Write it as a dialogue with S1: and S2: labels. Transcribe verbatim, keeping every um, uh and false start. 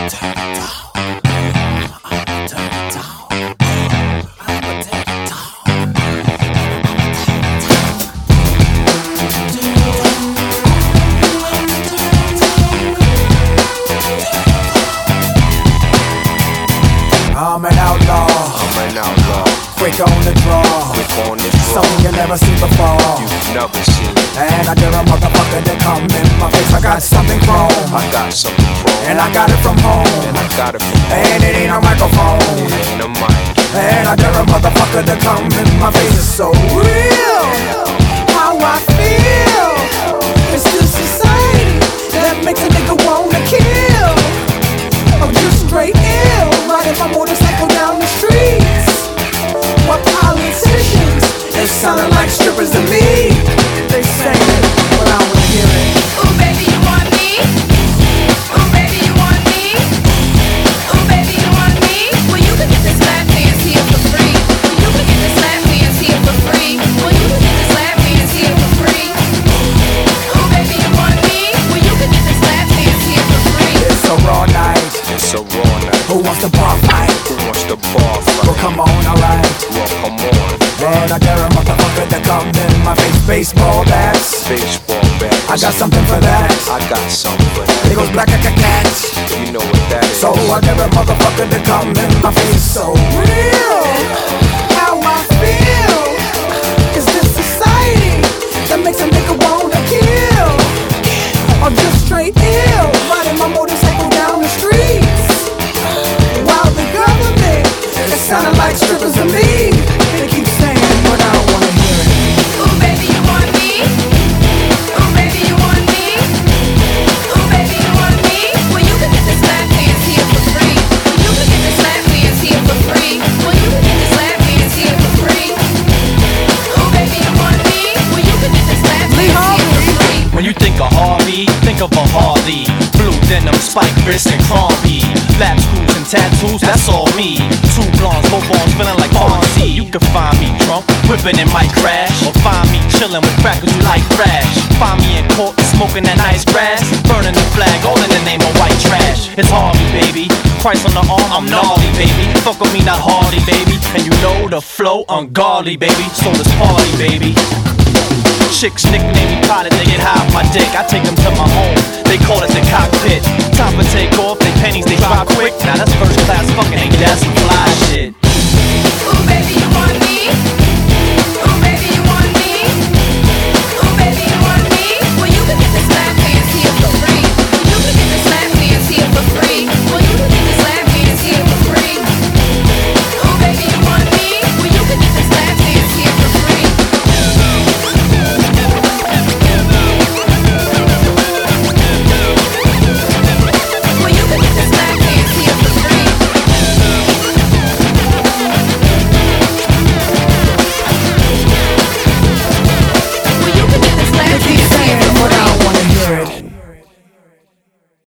S1: I'm an outlaw,
S2: I'm an outlaw,
S1: quick on the draw,
S2: quick on the draw.
S1: something you never seen before.
S2: You've never seen.
S1: And I dare a motherfucker to come in my face. I got something chrome,
S2: I got something from,
S1: and I got it from home,
S2: and I got it from home.
S1: and it ain't a microphone.
S2: It ain't a mic.
S1: And I dare a motherfucker to come in my face. It's so real, how I feel. It's this society that makes a nigga wanna kill. I'm just straight ill, riding my motorcycle down the streets. What politicians, they sounding like strippers to me. They say it, but I wanna hear it.
S3: Ooh, baby, you want me? Ooh, baby, you want me? Ooh, baby, you want me? Well, you can get this lap dance here for free. You can get this lap dance here for free. Well, you can get this lap dance here for free. Ooh, baby, you want me? Well, you can get this lap dance here for free.
S1: It's a raw night.
S2: It's a raw night.
S1: Who wants to bar fight?
S2: Who wants the bar fight?
S1: Well, come on, alright.
S2: Well, come on.
S1: And I dare a motherfucker to come in my face. Baseball bats,
S2: Baseball bat.
S1: I got something for that.
S2: I got something for that.
S1: It goes black like a cat.
S2: You know what that is.
S1: So I dare a motherfucker to come in my face. So real, how I feel. Is this society that makes a nigga wanna kill? Or just straight ill, riding my motorcycle down the streets? While the government is sounding like strippers to me. They keep saying, but I don't wanna hear it.
S3: Ooh, baby, you want me? Ooh, baby, you want me? Ooh, baby, you want me? Well, you can get this lap dance here for free. Well, you can get this lap dance here for free. Well, you can get this lap dance here for free. Ooh, baby, you want me? Well, you can get this lap dance here for free.
S4: When you think of Harvey, think of a Harley. Blue denim, spike wrists, and Crombie. Lap screws and tattoos, that's all me. Two blondes, both arms feeling like Fonzie. You can find me drunk, whipping and might crash. Or find me chilling with crackers who like crash. Find me in court, smoking that nice grass. Burning the flag, all in the name of white trash. It's Harvey, baby. Christ on the arm, I'm gnarly, baby. Fuck with me, not Hardy, baby. And you know the flow, ungodly, baby. So let's party, baby. Chicks nickname me pilot, they get high off my dick. I take them to my home, they call it the cockpit. Time to take off, they pennies, they drop